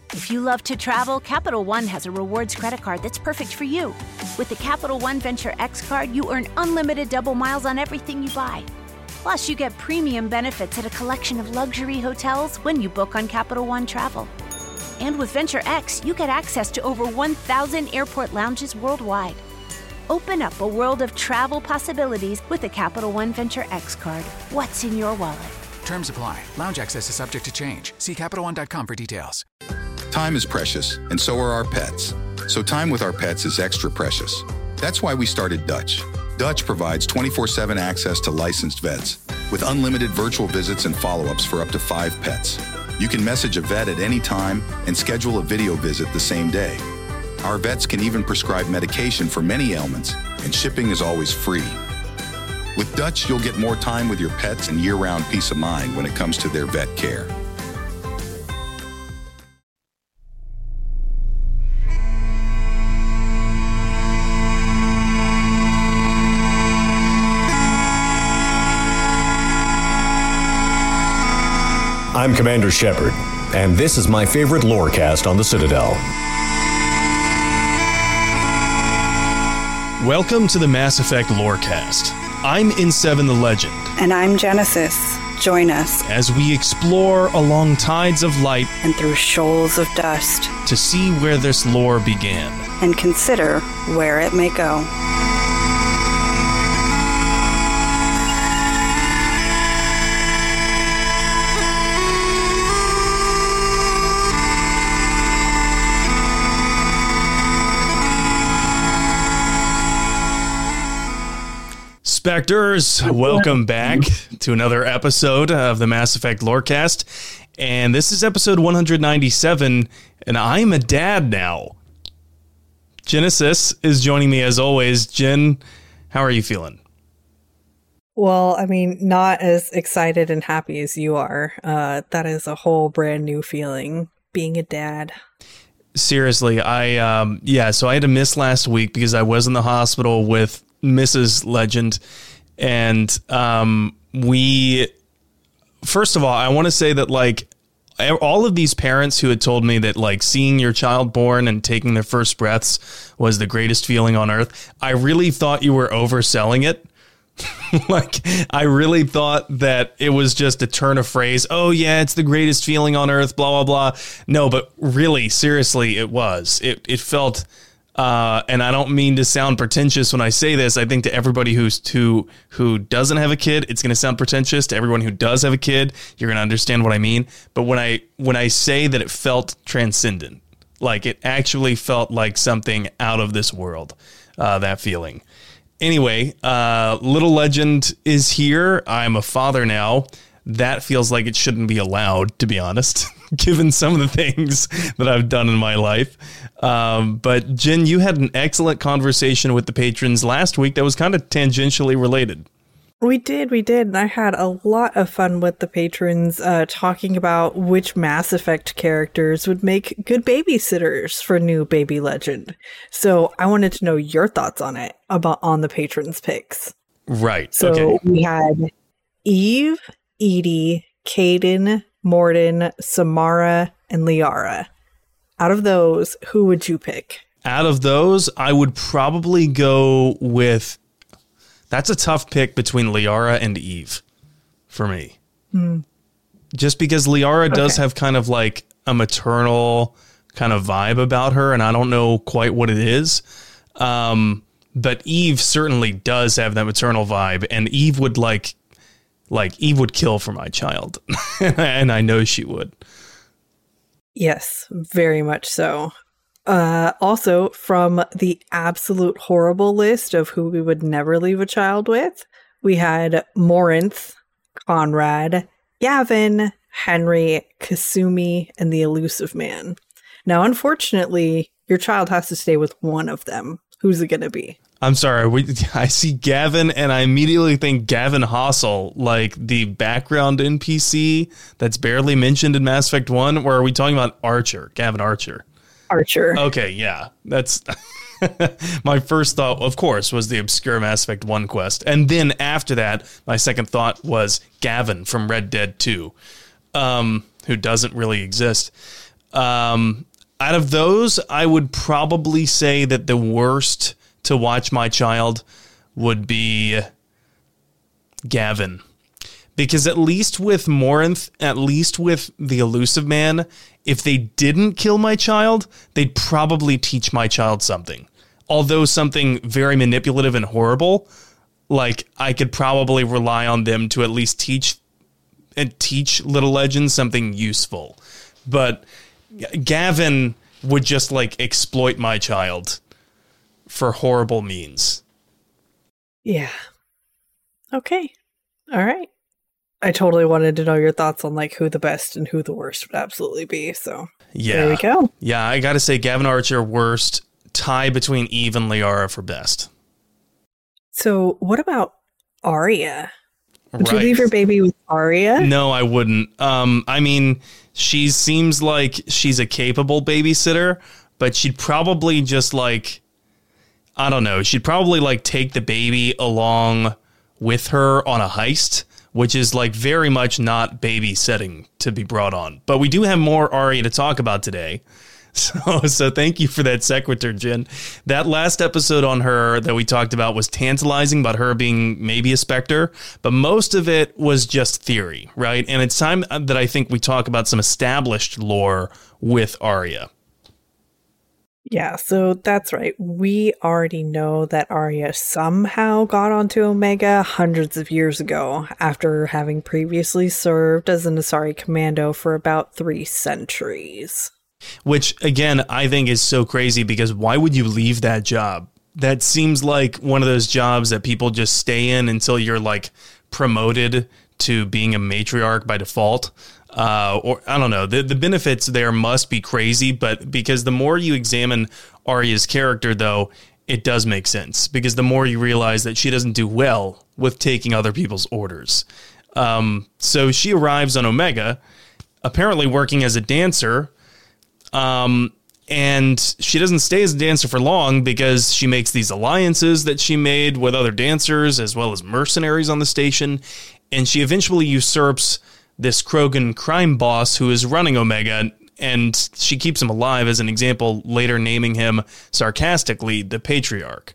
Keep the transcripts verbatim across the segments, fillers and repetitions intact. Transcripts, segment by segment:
If you love to travel, Capital One has a rewards credit card that's perfect for you. With the Capital One Venture X card, you earn unlimited double miles on everything you buy. Plus, you get premium benefits at a collection of luxury hotels when you book on Capital One Travel. And with Venture X, you get access to over one thousand airport lounges worldwide. Open up a world of travel possibilities with the Capital One Venture X card. What's in your wallet? Terms apply. Lounge access is subject to change. See Capital One dot com for details. Time is precious, and so are our pets. So time with our pets is extra precious. That's why we started Dutch. Dutch provides twenty-four seven access to licensed vets with unlimited virtual visits and follow-ups for up to five pets. You can message a vet at any time and schedule a video visit the same day. Our vets can even prescribe medication for many ailments, and shipping is always free. With Dutch, you'll get more time with your pets and year-round peace of mind when it comes to their vet care. I'm Commander Shepard, and this is my favorite lorecast on the Citadel. Welcome to the Mass Effect Lorecast. I'm N seven the Legend. And I'm Genesis. Join us as we explore along tides of light and through shoals of dust to see where this lore began and consider where it may go. Spectres, welcome back to another episode of the Mass Effect Lorecast, and this is episode one ninety-seven, and I'm a dad now. Genesis is joining me as always. Jen, how are you feeling? Well, I mean, not as excited and happy as you are. Uh, that is a whole brand new feeling, being a dad. Seriously, I, um, yeah, so I had to miss last week because I was in the hospital with Missus Legend, and um, we, first of all, I want to say that, like, all of these parents who had told me that, like, seeing your child born and taking their first breaths was the greatest feeling on earth, I really thought you were overselling it. Like, I really thought that it was just a turn of phrase. Oh, yeah, it's the greatest feeling on earth, blah, blah, blah. No, but really, seriously, it was. It, it felt... Uh, and I don't mean to sound pretentious when I say this. I think to everybody who's who who doesn't have a kid, it's going to sound pretentious. To everyone who does have a kid, you're going to understand what I mean. But when I when I say that it felt transcendent, like it actually felt like something out of this world, uh, that feeling. Anyway, uh, Little Legend is here. I'm a father now. That feels like it shouldn't be allowed, to be honest, given some of the things that I've done in my life. Um, but Jen, you had an excellent conversation with the patrons last week that was kind of tangentially related. We did, we did. And I had a lot of fun with the patrons uh, talking about which Mass Effect characters would make good babysitters for new baby Legend. So I wanted to know your thoughts on it, about on the patrons' picks. Right. So okay. We had Eve, Edie, Kaidan, Mordin, Samara, and Liara. Out of those, who would you pick? Out of those, I would probably go with... That's a tough pick between Liara and Eve for me. Hmm. Just because Liara okay. does have kind of like a maternal kind of vibe about her, and I don't know quite what it is. Um, but Eve certainly does have that maternal vibe, and Eve would like... Like, Eve would kill for my child, and I know she would. Yes, very much so. Uh, also, from the absolute horrible list of who we would never leave a child with, we had Morinth, Conrad, Gavin, Henry, Kasumi, and the Elusive Man. Now, unfortunately, your child has to stay with one of them. Who's it going to be? I'm sorry, we, I see Gavin, and I immediately think Gavin Hassel, like the background N P C that's barely mentioned in Mass Effect one, or are we talking about Archer, Gavin Archer? Archer. Okay, yeah, that's... My first thought, of course, was the obscure Mass Effect one quest, and then after that, my second thought was Gavin from Red Dead two, um, who doesn't really exist. Um, out of those, I would probably say that the worst to watch my child would be Gavin. Because at least with Morinth, at least with the Elusive Man, if they didn't kill my child, they'd probably teach my child something. Although something very manipulative and horrible, like I could probably rely on them to at least teach and teach Little Legends something useful. But Gavin would just like exploit my child for horrible means. Yeah. Okay. All right. I totally wanted to know your thoughts on like who the best and who the worst would absolutely be. So yeah, there we go. Yeah, I got to say Gavin Archer worst, tie between Eve and Liara for best. So what about Arya? Right. Would you leave your baby with Arya? No, I wouldn't. Um, I mean, she seems like she's a capable babysitter, but she'd probably just like, I don't know, she'd probably like take the baby along with her on a heist, which is like very much not babysitting to be brought on. But we do have more Arya to talk about today. So, so thank you for that sequitur, Jen. That last episode on her that we talked about was tantalizing about her being maybe a Spectre, but most of it was just theory, right? And it's time that I think we talk about some established lore with Arya. Yeah, so that's right. We already know that Arya somehow got onto Omega hundreds of years ago after having previously served as an Asari commando for about three centuries. Which, again, I think is so crazy because why would you leave that job? That seems like one of those jobs that people just stay in until you're like promoted to being a matriarch by default. Uh, or I don't know, the, the benefits there must be crazy, but because the more you examine Arya's character, though, it does make sense because the more you realize that she doesn't do well with taking other people's orders. Um, so she arrives on Omega, apparently working as a dancer. Um, and she doesn't stay as a dancer for long because she makes these alliances that she made with other dancers as well as mercenaries on the station. And she eventually usurps this Krogan crime boss who is running Omega, and she keeps him alive as an example, later naming him sarcastically the Patriarch.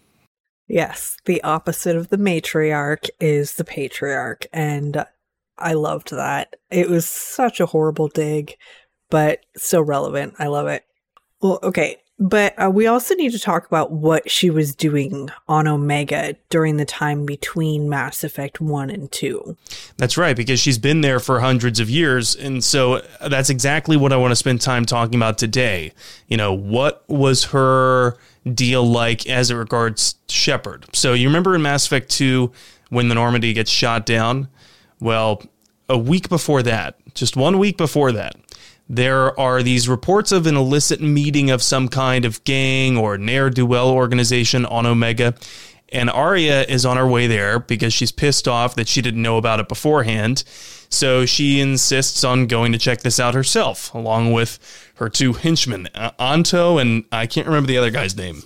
Yes, the opposite of the matriarch is the patriarch, and I loved that. It was such a horrible dig, but so relevant. I love it. Well, okay, but uh, we also need to talk about what she was doing on Omega during the time between Mass Effect one and two. That's right, because she's been there for hundreds of years, and so that's exactly what I want to spend time talking about today. You know, what was her deal like as it regards Shepard? So you remember in Mass Effect two when the Normandy gets shot down? Well, a week before that, just one week before that, there are these reports of an illicit meeting of some kind of gang or ne'er-do-well organization on Omega, and Arya is on her way there because she's pissed off that she didn't know about it beforehand, so she insists on going to check this out herself, along with her two henchmen, Anto and I can't remember the other guy's name,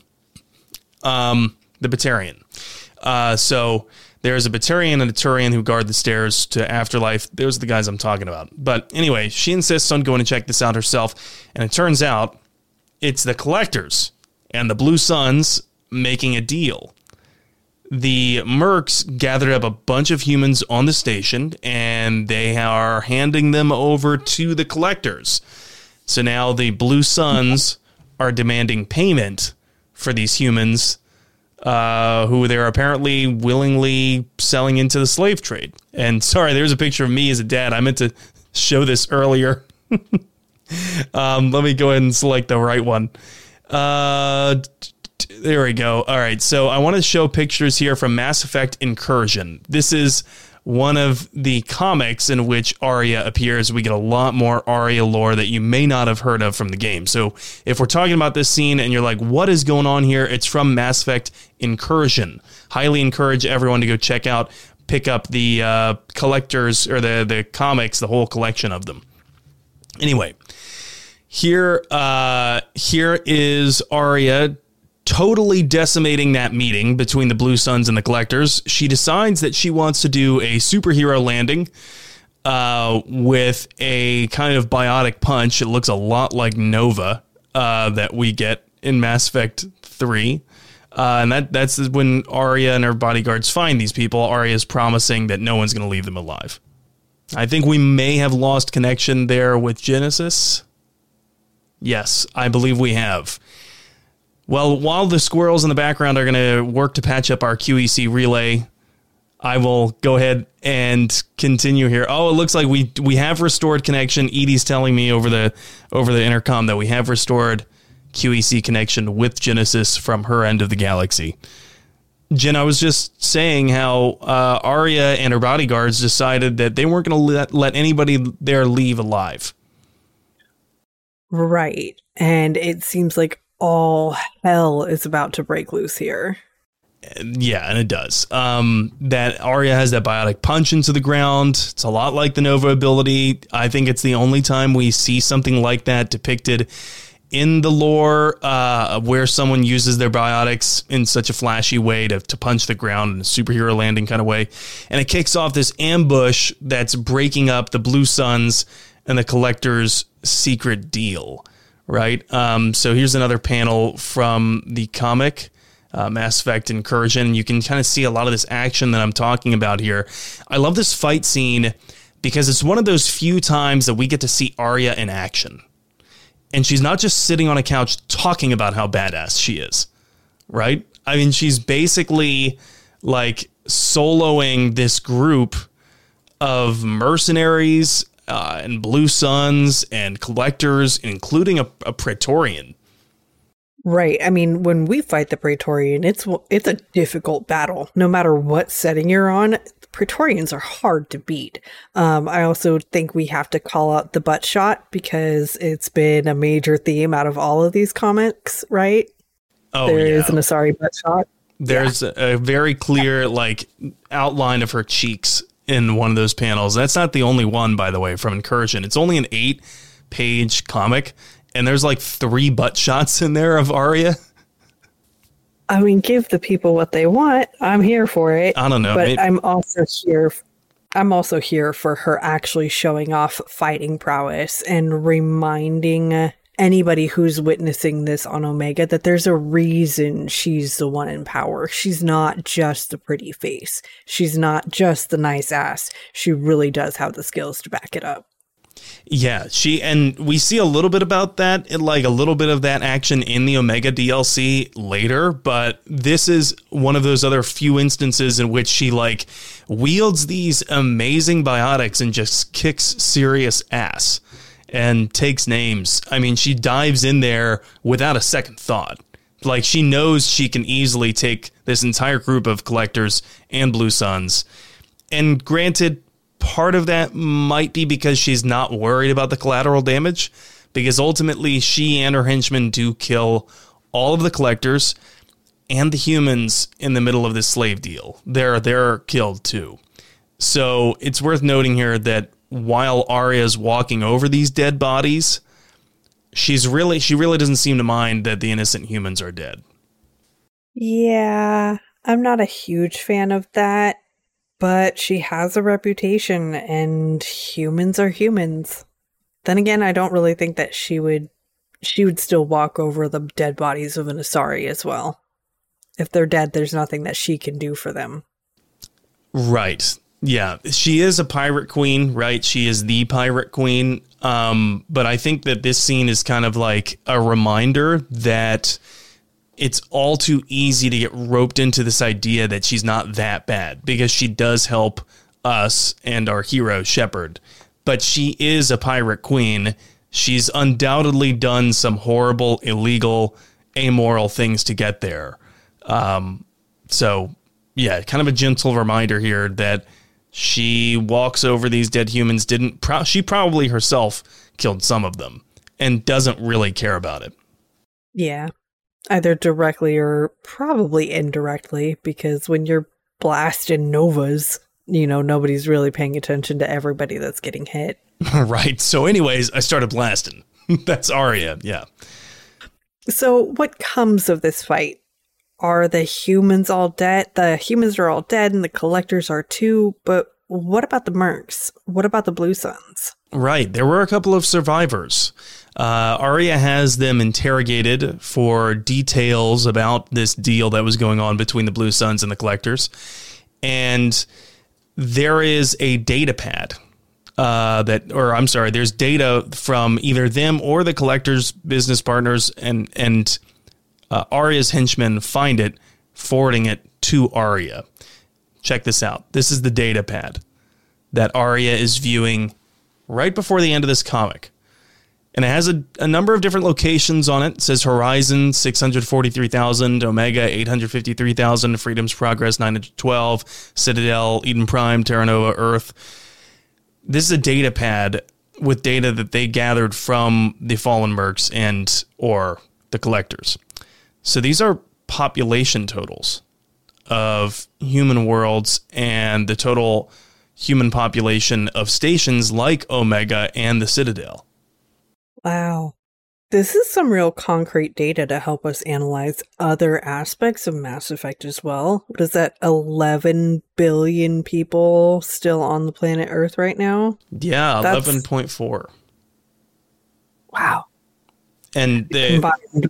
um, the Batarian. Uh, so... There's a Batarian and a Turian who guard the stairs to Afterlife. Those are the guys I'm talking about. But anyway, she insists on going to check this out herself. And it turns out it's the Collectors and the Blue Suns making a deal. The Mercs gathered up a bunch of humans on the station, and they are handing them over to the Collectors. So now the Blue Suns are demanding payment for these humans Uh, who they're apparently willingly selling into the slave trade. And sorry, there's a picture of me as a dad. I meant to show this earlier. um, let me go ahead and select the right one. Uh, there we go. All right, so I want to show pictures here from Mass Effect Incursion. This is one of the comics in which Arya appears. We get a lot more Arya lore that you may not have heard of from the game. So if we're talking about this scene and you're like, what is going on here? It's from Mass Effect Incursion. Highly encourage everyone to go check out, pick up the uh, collectors or the, the comics, the whole collection of them. Anyway, here, uh, here is Arya totally decimating that meeting between the Blue Suns and the Collectors. She decides that she wants to do a superhero landing uh, with a kind of biotic punch. It looks a lot like Nova uh, that we get in Mass Effect three. Uh, and that that's when Arya and her bodyguards find these people. Arya is promising that no one's going to leave them alive. I think we may have lost connection there with Genesis. Yes, I believe we have. Well, while the squirrels in the background are going to work to patch up our Q E C relay, I will go ahead and continue here. Oh, it looks like we we have restored connection. Edie's telling me over the over the intercom that we have restored Q E C connection with Genesis from her end of the galaxy. Jen, I was just saying how uh, Arya and her bodyguards decided that they weren't going to let, let anybody there leave alive. Right. And it seems like all hell is about to break loose here. Yeah, and it does. Um, that Arya has that biotic punch into the ground. It's a lot like the Nova ability. I think it's the only time we see something like that depicted in the lore, uh, where someone uses their biotics in such a flashy way to, to punch the ground in a superhero landing kind of way. And it kicks off this ambush that's breaking up the Blue Suns and the Collector's secret deal, right? Um, so here's another panel from the comic, uh, Mass Effect Incursion. You can kind of see a lot of this action that I'm talking about here. I love this fight scene because it's one of those few times that we get to see Arya in action. And she's not just sitting on a couch talking about how badass she is, right? I mean, she's basically like soloing this group of mercenaries uh, and Blue Suns and Collectors, including a, a Praetorian. Right. I mean, when we fight the Praetorian, it's it's a difficult battle. No matter what setting you're on, Praetorians are hard to beat. Um, I also think we have to call out the butt shot because it's been a major theme out of all of these comics, right? Oh, there yeah. is an Asari butt shot. There's yeah. a, a very clear like outline of her cheeks in one of those panels. That's not the only one, by the way, from Incursion. It's only an eight-page comic, and there's like three butt shots in there of Arya. I mean, give the people what they want. I'm here for it. I don't know. But maybe. I'm also here. I'm also here for her actually showing off fighting prowess and reminding anybody who's witnessing this on Omega that there's a reason she's the one in power. She's not just the pretty face. She's not just the nice ass. She really does have the skills to back it up. Yeah, she and we see a little bit about that, like a little bit of that action in the Omega D L C later, but this is one of those other few instances in which she like wields these amazing biotics and just kicks serious ass and takes names. I mean, she dives in there without a second thought. Like she knows she can easily take this entire group of Collectors and Blue Suns. And granted, part of that might be because she's not worried about the collateral damage, because ultimately she and her henchmen do kill all of the Collectors and the humans in the middle of this slave deal. They're, they're killed too. So it's worth noting here that while Arya's walking over these dead bodies, she's really, she really doesn't seem to mind that the innocent humans are dead. Yeah, I'm not a huge fan of that. But she has a reputation, and humans are humans. Then again, I don't really think that she would she would still walk over the dead bodies of an Asari as well. If they're dead, there's nothing that she can do for them. Right. Yeah. She is a pirate queen, right? She is the pirate queen. Um, but I think that this scene is kind of like a reminder that it's all too easy to get roped into this idea that she's not that bad, because she does help us and our hero Shepard, but she is a pirate queen. She's undoubtedly done some horrible, illegal, amoral things to get there. Um, so yeah, kind of a gentle reminder here that she walks over these dead humans. Didn't pro- she probably herself killed some of them and doesn't really care about it. Yeah. Either directly or probably indirectly, because when you're blasting novas, you know, nobody's really paying attention to everybody that's getting hit. Right. So anyways, I started blasting. That's Arya. Yeah. So what comes of this fight? Are the humans all dead? The humans are all dead and the Collectors are too, but what about the Mercs? What about the Blue Suns? Right. There were a couple of survivors. Uh, Arya has them interrogated for details about this deal that was going on between the Blue Suns and the Collectors. And there is a data pad uh, that, or I'm sorry, there's data from either them or the Collectors' business partners, and, and uh, Arya's henchmen find it, forwarding it to Arya. Check this out. This is the data pad that Arya is viewing right before the end of this comic. And it has a, a number of different locations on it. It says Horizon, six hundred forty-three thousand, Omega, eight hundred fifty-three thousand, Freedom's Progress, nine hundred twelve, Citadel, Eden Prime, Terra Nova, Earth. This is a data pad with data that they gathered from the Fallen Mercs and or the Collectors. So these are population totals of human worlds and the total human population of stations like Omega and the Citadel. Wow. This is some real concrete data to help us analyze other aspects of Mass Effect as well. What is that, eleven billion people still on the planet Earth right now? Yeah, That's... eleven point four. Wow. And the, Combined.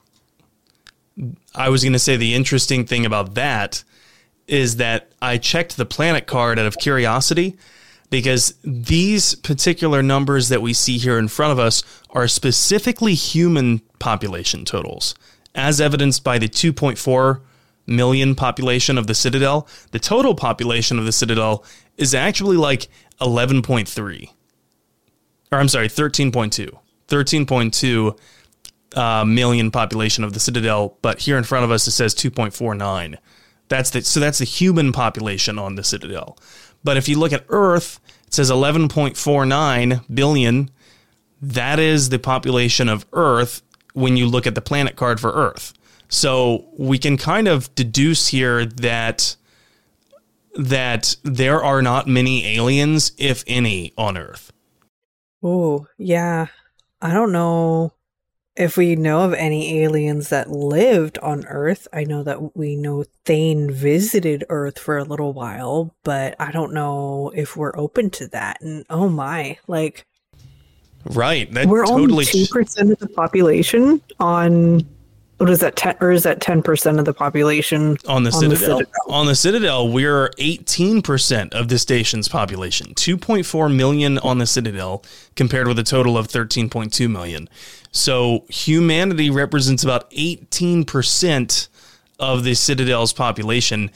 I was going to say the interesting thing about that is that I checked the planet card out of curiosity, because these particular numbers that we see here in front of us are specifically human population totals, as evidenced by the two point four million population of the Citadel. The total population of the Citadel is actually like eleven point three. Or I'm sorry, thirteen point two. thirteen point two uh, million population of the Citadel, but here in front of us it says two point four nine. That's the, so that's the human population on the Citadel. But if you look at Earth, it says eleven point four nine billion. That is the population of Earth when you look at the planet card for Earth. So we can kind of deduce here that that there are not many aliens, if any, on Earth. Oh, yeah. I don't know if we know of any aliens that lived on Earth. I know that we know Thane visited Earth for a little while, but I don't know if we're open to that. And oh my, like, right, that we're totally only two percent of the population on, what is that, ten, or is that ten percent of the population on the, on Citadel. the Citadel? On the Citadel, we're eighteen percent of the station's population. two point four million on the Citadel compared with a total of thirteen point two million. So humanity represents about eighteen percent of the Citadel's population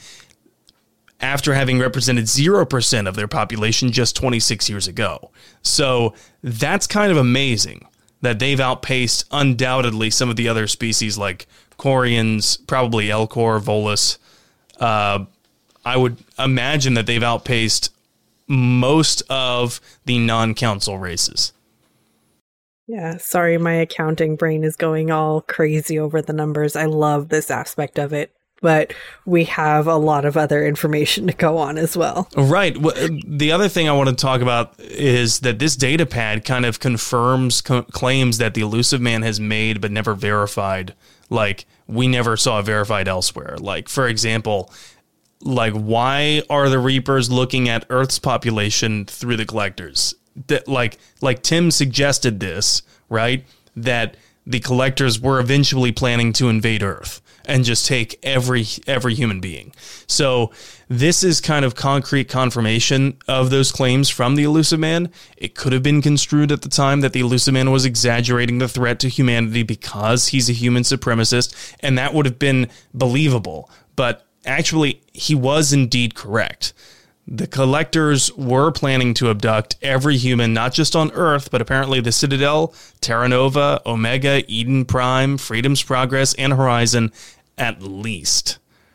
after having represented zero percent of their population just twenty-six years ago. So that's kind of amazing that they've outpaced undoubtedly some of the other species like Quarians, probably Elcor, Volus. Uh, I would imagine that they've outpaced most of the non-council races. Yeah, sorry, my accounting brain is going all crazy over the numbers. I love this aspect of it, but we have a lot of other information to go on as well. Right. The other thing I want to talk about is that this data pad kind of confirms co- claims that the Elusive Man has made but never verified. Like, we never saw verified elsewhere. Like, for example, like, why are the Reapers looking at Earth's population through the Collectors? That, like, like Tim suggested this, right? That the Collectors were eventually planning to invade Earth and just take every every human being. So this is kind of concrete confirmation of those claims from the Elusive Man. It could have been construed at the time that the Elusive Man was exaggerating the threat to humanity because he's a human supremacist, and that would have been believable. But actually, he was indeed correct. The Collectors were planning to abduct every human, not just on Earth, but apparently the Citadel, Terra Nova, Omega, Eden Prime, Freedom's Progress, and Horizon, at least.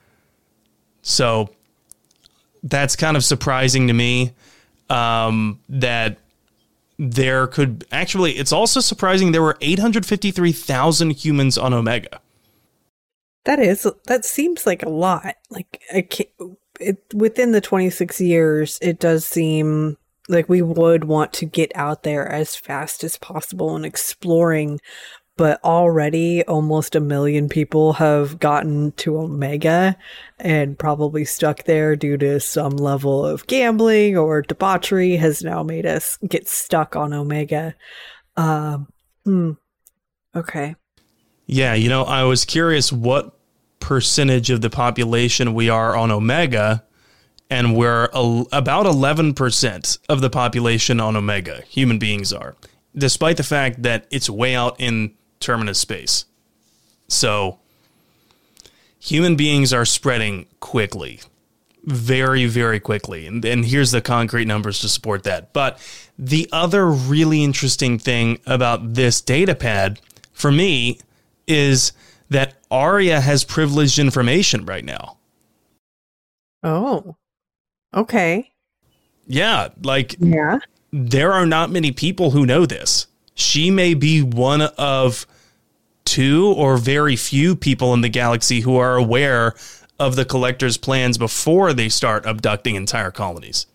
So that's kind of surprising to me, um, that there could... Actually, it's also surprising there were eight hundred fifty-three thousand humans on Omega. That is, that seems like a lot. Like, I can't... It, within the twenty-six years, it does seem like we would want to get out there as fast as possible and exploring but already almost a million people have gotten to Omega and probably stuck there due to some level of gambling or debauchery has now made us get stuck on Omega. Um, hmm. Okay. Yeah, you know, I was curious what percentage of the population we are on Omega, and we're a, about eleven percent of the population on Omega, human beings are, despite the fact that it's way out in terminus space. So human beings are spreading quickly, very, very quickly. And, and here's the concrete numbers to support that. But the other really interesting thing about this data pad for me is that Aria has privileged information right now. Oh, okay. Yeah, like yeah. There are not many people who know this. She may be one of two or very few people in the galaxy who are aware of the Collector's plans before they start abducting entire colonies.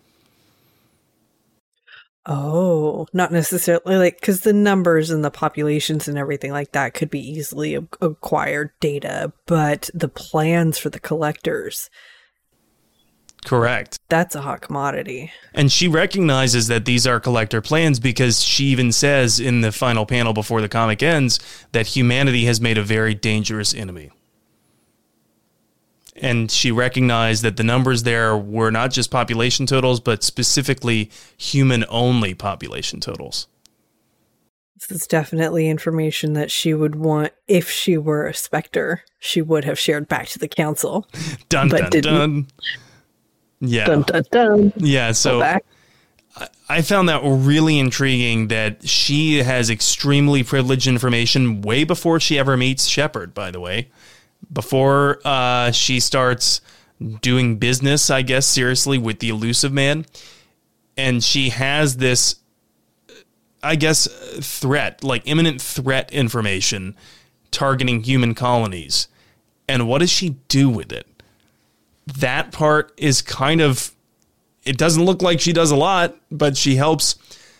Oh, not necessarily, like, because the numbers and the populations and everything like that could be easily a- acquired data, but the plans for the Collectors. Correct. That's a hot commodity. And she recognizes that these are Collector plans because she even says in the final panel before the comic ends that humanity has made a very dangerous enemy. And she recognized that the numbers there were not just population totals, but specifically human-only population totals. This is definitely information that she would want, if she were a Spectre, she would have shared back to the Council. Dun, but dun, didn't. dun. Yeah. Dun, dun, dun. Yeah, so I, I found that really intriguing that she has extremely privileged information way before she ever meets Shepard, by the way. Before uh, she starts doing business, I guess, seriously, with the Elusive Man. And she has this, I guess, threat, like imminent threat information targeting human colonies. And what does she do with it? That part is kind of, it doesn't look like she does a lot, but she helps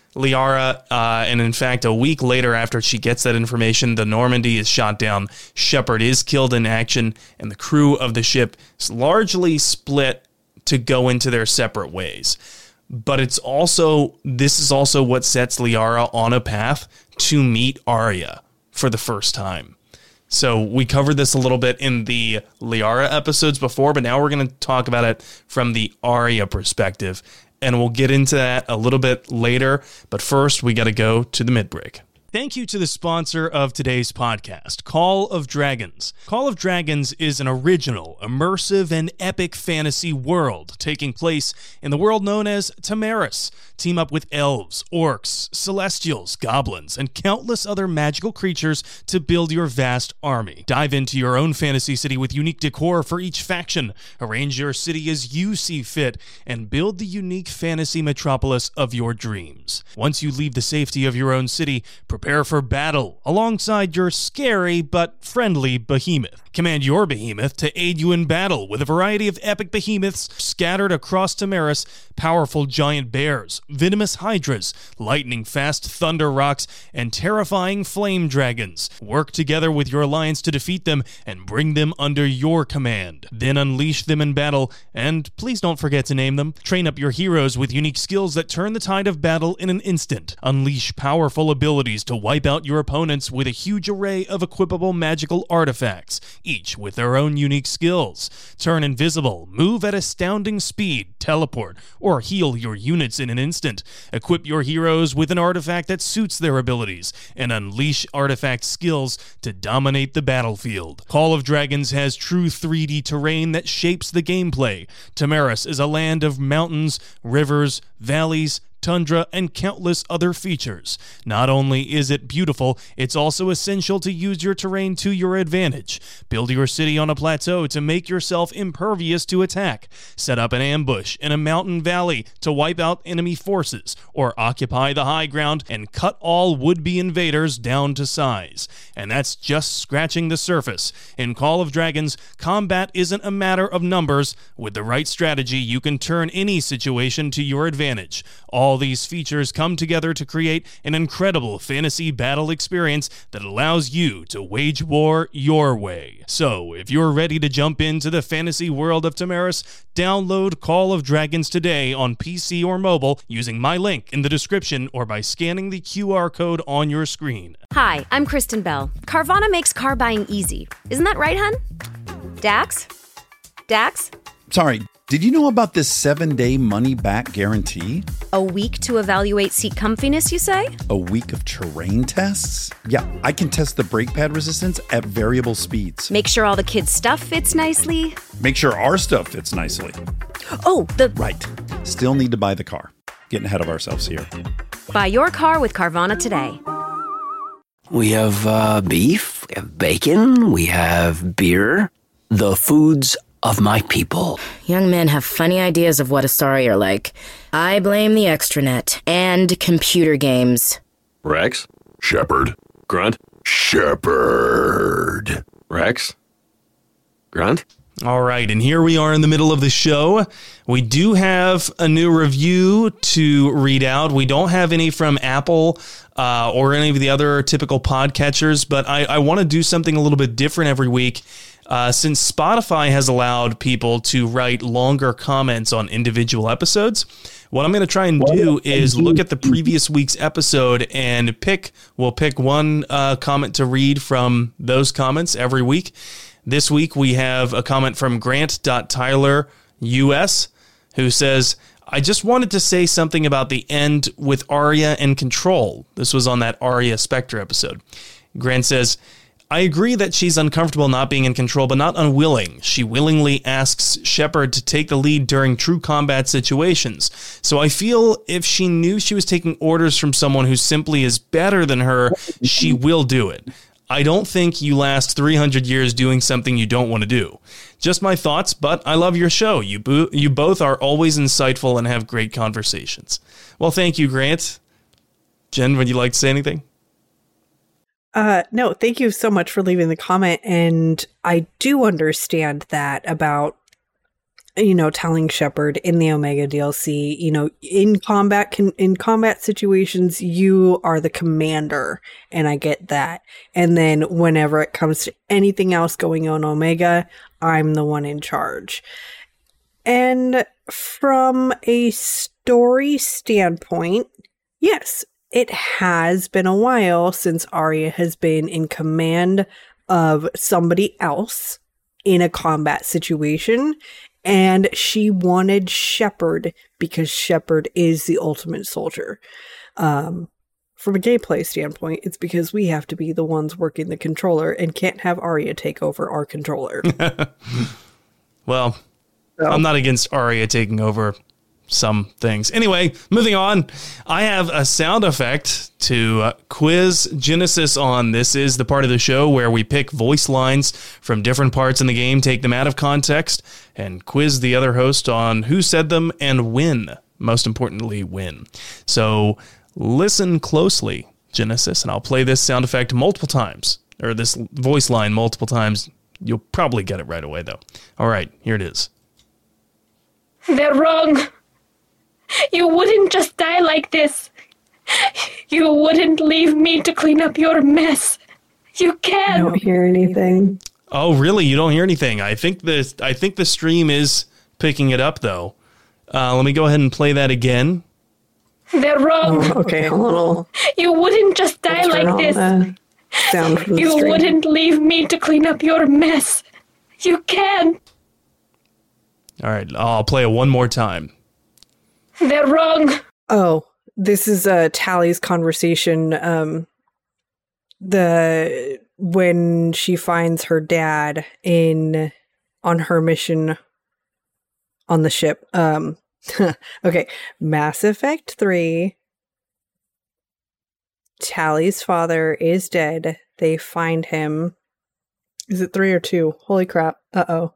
Liara, uh, and in fact, a week later after she gets that information, the Normandy is shot down, Shepard is killed in action, and the crew of the ship is largely split to go into their separate ways. But it's also, this is also what sets Liara on a path to meet Aria for the first time. So we covered this a little bit in the Liara episodes before, but now we're going to talk about it from the Aria perspective. And we'll get into that a little bit later. But first, we got to go to the mid-break. Thank you to the sponsor of today's podcast, Call of Dragons. Call of Dragons is an original, immersive, and epic fantasy world taking place in the world known as Tamaris. Team up with elves, orcs, celestials, goblins, and countless other magical creatures to build your vast army. Dive into your own fantasy city with unique decor for each faction. Arrange your city as you see fit, and build the unique fantasy metropolis of your dreams. Once you leave the safety of your own city, prepare for battle alongside your scary but friendly behemoth. Command your behemoth to aid you in battle with a variety of epic behemoths scattered across Tamaris, powerful giant bears, venomous hydras, lightning-fast thunder rocks, and terrifying flame dragons. Work together with your alliance to defeat them and bring them under your command. Then unleash them in battle, and please don't forget to name them. Train up your heroes with unique skills that turn the tide of battle in an instant. Unleash powerful abilities to wipe out your opponents with a huge array of equipable magical artifacts, each with their own unique skills. Turn invisible, move at astounding speed, teleport, or heal your units in an instant. Equip your heroes with an artifact that suits their abilities, and unleash artifact skills to dominate the battlefield. Call of Dragons has true three D terrain that shapes the gameplay. Tamaris is a land of mountains, rivers, valleys, tundra, and countless other features. Not only is it beautiful, it's also essential to use your terrain to your advantage. Build your city on a plateau to make yourself impervious to attack. Set up an ambush in a mountain valley to wipe out enemy forces, or occupy the high ground and cut all would-be invaders down to size. And that's just scratching the surface. In Call of Dragons, combat isn't a matter of numbers. With the right strategy, you can turn any situation to your advantage. All All these features come together to create an incredible fantasy battle experience that allows you to wage war your way. So, if you're ready to jump into the fantasy world of Tamaris, download Call of Dragons today on P C or mobile using my link in the description or by scanning the Q R code on your screen. Hi, I'm Kristen Bell. Carvana makes car buying easy. Isn't that right, hun? Dax? Dax? Sorry, did you know about this seven-day money-back guarantee? A week to evaluate seat comfiness, you say? A week of terrain tests? Yeah, I can test the brake pad resistance at variable speeds. Make sure all the kids' stuff fits nicely? Make sure our stuff fits nicely. Oh, the... Right. Still need to buy the car. Getting ahead of ourselves here. Buy your car with Carvana today. We have uh, beef, we have bacon, we have beer. The foods of my people. Young men have funny ideas of what Asari are like. I blame the extranet and computer games. Rex? Shepard. Grunt? Shepard. Rex? Grunt? All right, and here we are in the middle of the show. We do have a new review to read out. We don't have any from Apple uh, or any of the other typical podcatchers, but I, I want to do something a little bit different every week. Uh, since Spotify has allowed people to write longer comments on individual episodes, what I'm going to try and do is look at the previous week's episode and pick, we'll pick one uh, comment to read from those comments every week. This week we have a comment from Grant.Tyler U S, who says, I just wanted to say something about the end with Arya and Control. This was on that Arya Spectre episode. Grant says, I agree that she's uncomfortable not being in control, but not unwilling. She willingly asks Shepard to take the lead during true combat situations. So I feel if she knew she was taking orders from someone who simply is better than her, she will do it. I don't think you last three hundred years doing something you don't want to do. Just my thoughts, but I love your show. You bo- you both are always insightful and have great conversations. Well, thank you, Grant. Jen, would you like to say anything? Uh, no, thank you so much for leaving the comment. And I do understand that about, you know, telling Shepard in the Omega D L C, you know, in combat, con- in combat situations, you are the commander. And I get that. And then whenever it comes to anything else going on Omega, I'm the one in charge. And from a story standpoint, yes, it has been a while since Arya has been in command of somebody else in a combat situation, and she wanted Shepard because Shepard is the ultimate soldier. Um, from a gameplay standpoint, it's because we have to be the ones working the controller and can't have Arya take over our controller. Well, so. I'm not against Arya taking over some things. Anyway, moving on. I have a sound effect to uh, quiz Genesis on. This is the part of the show where we pick voice lines from different parts in the game, take them out of context, and quiz the other host on who said them and when. Most importantly, when. So listen closely, Genesis, and I'll play this sound effect multiple times, or this voice line multiple times. You'll probably get it right away, though. All right, here it is. They're wrong. You wouldn't just die like this. You wouldn't leave me to clean up your mess. You can. I don't hear anything. Oh, really? You don't hear anything? I think the I think the stream is picking it up, though. Uh, let me go ahead and play that again. They're wrong. Oh, okay, hold on. You wouldn't just die like this. Sound from the you stream. wouldn't leave me to clean up your mess. You can. All right, I'll play it one more time. They're wrong. Oh, this is uh, Tally's conversation. Um, the when she finds her dad in on her mission on the ship. Um, okay, Mass Effect three. Tally's father is dead. They find him. Is it three or two? Holy crap! Uh oh.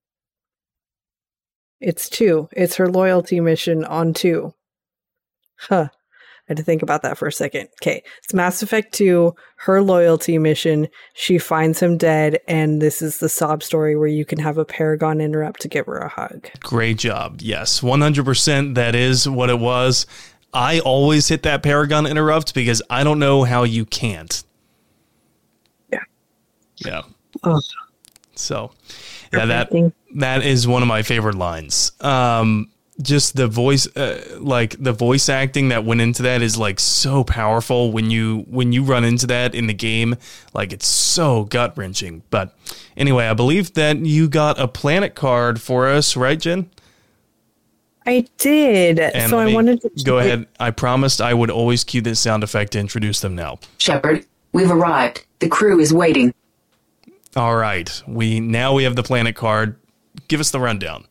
It's two. It's her loyalty mission on two. Huh. I had to think about that for a second. Okay. It's Mass Effect two, her loyalty mission. She finds him dead, and this is the sob story where you can have a Paragon interrupt to give her a hug. Great job. Yes, one hundred percent that is what it was. I always hit that Paragon interrupt because I don't know how you can't. Yeah. Yeah. Oh. So, yeah, that that is one of my favorite lines. Um, just the voice, uh, like the voice acting that went into that is like so powerful when you when you run into that in the game. Like it's so gut wrenching. But anyway, I believe that you got a planet card for us, right, Jen? I did. And so I wanted to go ahead. I promised I would always cue this sound effect to introduce them now. Shepard, we've arrived. The crew is waiting. All right. We now we have the planet card. Give us the rundown.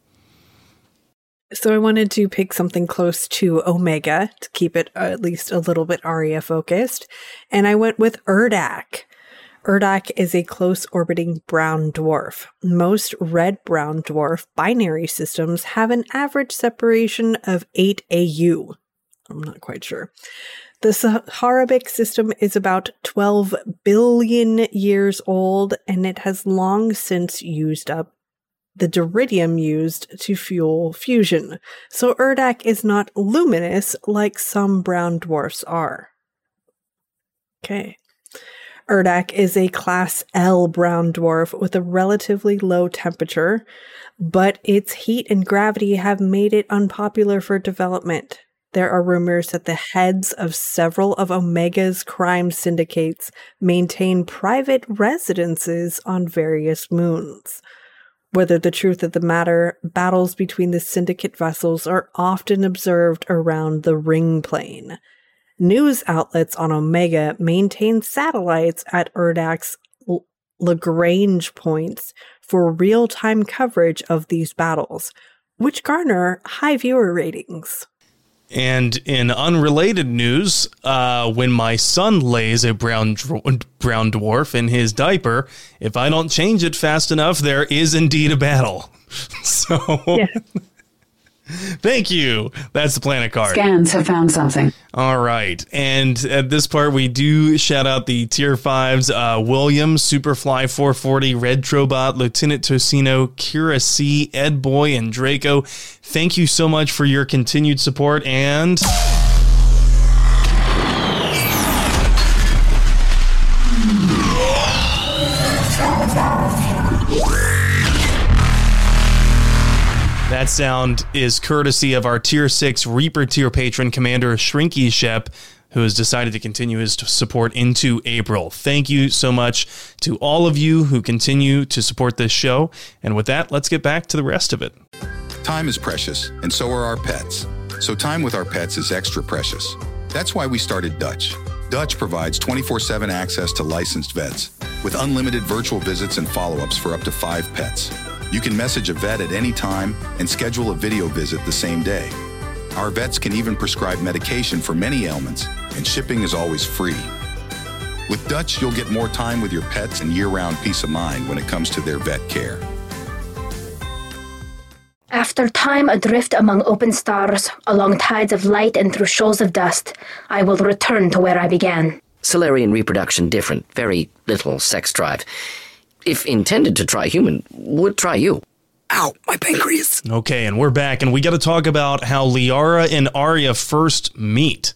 So I wanted to pick something close to Omega to keep it at least a little bit Aria focused. And I went with Urdak. Urdak is a close orbiting brown dwarf. Most red-brown dwarf binary systems have an average separation of eight A U. I'm not quite sure. The Saharabic system is about twelve billion years old, and it has long since used up the deridium used to fuel fusion. So Urdak is not luminous like some brown dwarfs are. Okay. Urdak is a class L brown dwarf with a relatively low temperature, but its heat and gravity have made it unpopular for development. There are rumors that the heads of several of Omega's crime syndicates maintain private residences on various moons. Whether the truth of the matter, battles between the syndicate vessels are often observed around the ring plane. News outlets on Omega maintain satellites at Urdak's L- Lagrange points for real-time coverage of these battles, which garner high viewer ratings. And in unrelated news, uh, when my son lays a brown dr- brown dwarf in his diaper, if I don't change it fast enough, there is indeed a battle. So, yeah. Thank you. That's the planet card. Scans have found something. All right. And at this part, we do shout out the tier fives, uh, William, Superfly four forty, Red Trobot, Lieutenant Tocino, Kira C, Ed Boy, and Draco. Thank you so much for your continued support and... That sound is courtesy of our Tier six Reaper tier patron, Commander Shrinky Shep, who has decided to continue his support into April. Thank you so much to all of you who continue to support this show. And with that, let's get back to the rest of it. Time is precious, and so are our pets. So time with our pets is extra precious. That's why we started Dutch. Dutch provides twenty-four seven access to licensed vets, with unlimited virtual visits and follow-ups for up to five pets. You can message a vet at any time and schedule a video visit the same day. Our vets can even prescribe medication for many ailments, and shipping is always free. With Dutch, you'll get more time with your pets and year-round peace of mind when it comes to their vet care. After time adrift among open stars, along tides of light and through shoals of dust, I will return to where I began. Solarian reproduction different, very little sex drive. If intended to try human, would try you. Ow, my pancreas. Okay, and we're back, and we got to talk about how Liara and Aria first meet.